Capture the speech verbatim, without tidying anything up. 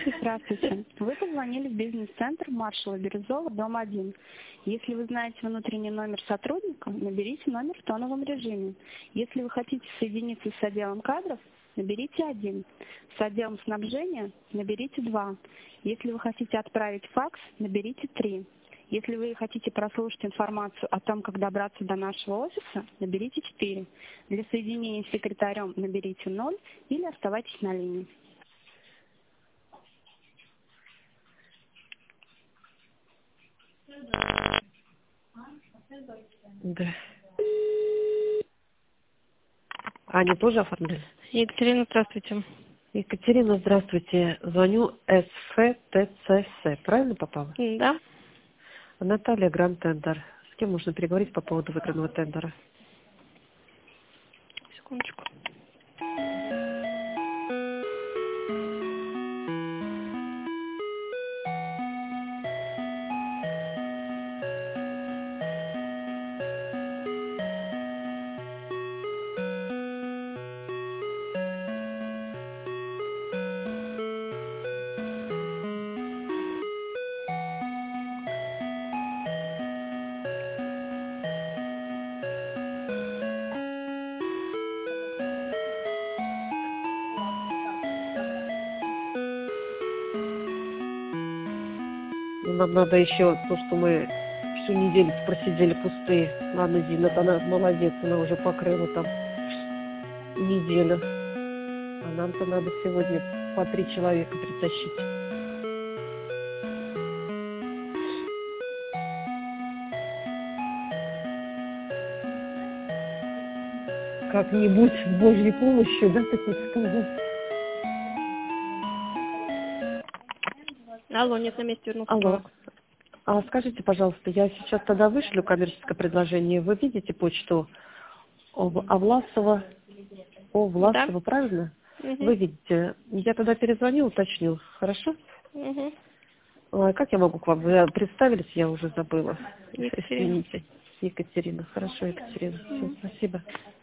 Здравствуйте. Вы позвонили в бизнес-центр Маршала Бирюзова, дом один. Если вы знаете внутренний номер сотрудника, наберите номер в тоновом режиме. Если вы хотите соединиться с отделом кадров, наберите один. С отделом снабжения наберите два. Если вы хотите отправить факс, наберите три. Если вы хотите прослушать информацию о том, как добраться до нашего офиса, наберите четыре. Для соединения с секретарем наберите ноль или оставайтесь на линии. Да. Аня тоже оформляли? Екатерина, здравствуйте. Екатерина, здравствуйте. Звоню эс эф тэ цэ эс. Правильно попала? Да. Наталья, Гранд Тендер. С кем можно переговорить по поводу выигранного тендера? Секундочку. Нам надо еще то, что мы всю неделю просидели пустые. Ладно, Зина, она молодец, она уже покрыла там неделю. А нам-то надо сегодня по три человека притащить. Как-нибудь с Божьей помощью, да, ты хочешь сказать? Алло, нет, на месте вернулся. Алло. А скажите, пожалуйста, я сейчас тогда вышлю коммерческое предложение. Вы видите почту Овласова? Овласова, Да. правильно? Угу. Вы видите. Я тогда перезвоню, уточню. Хорошо? Угу. Ой, как я могу к вам? Вы представились, я уже забыла. Екатерина. Извините. Екатерина. Хорошо, Екатерина. Все, спасибо.